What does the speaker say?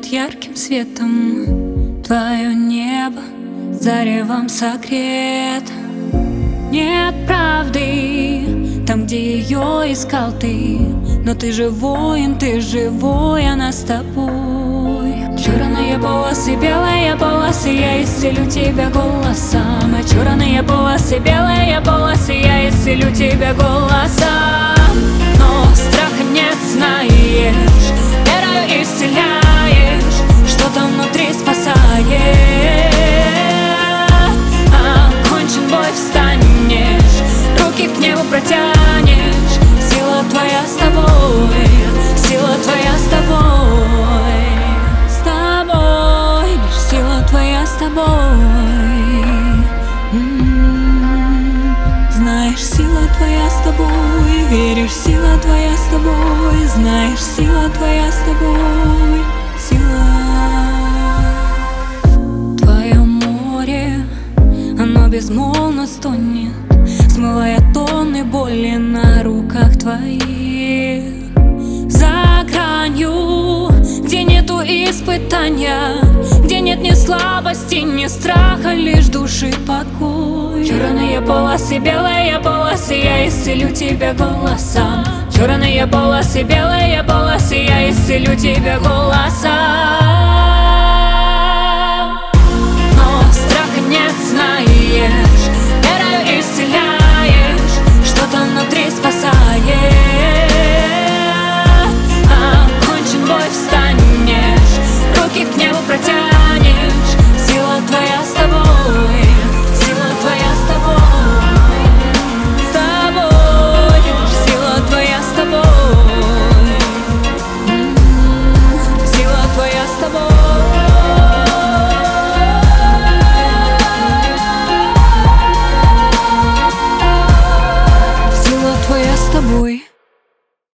зальет ярким светом твое небо, заревом согрет. Нет правды там, где ее искал ты, но ты же воин, ты живой, она с тобой. Черные полосы, белые полосы, я исцелю тебя голосом. Черные полосы, белые полосы, я исцелю тебя голосом. Но страха нет, знаешь, верою исцеляешь, что-то внутри спасает. Окончен бой, встанешь, руки к небу протянешь. Сила твоя с тобой, сила твоя с тобой, с тобой, лишь сила твоя с тобой. Знаешь, сила твоя с тобой, веришь, сила твоя с тобой, знаешь, сила твоя с тобой, сила. Твое море, оно безмолвно стонет, смывая тонны боли на руках твоих. За гранью, где нету испытания, где нет ни слабости, ни страха, лишь души покой. Черные полосы, белые полосы, я исцелю тебя голосом. Черные полосы, белые полосы, я исцелю тебя голосом.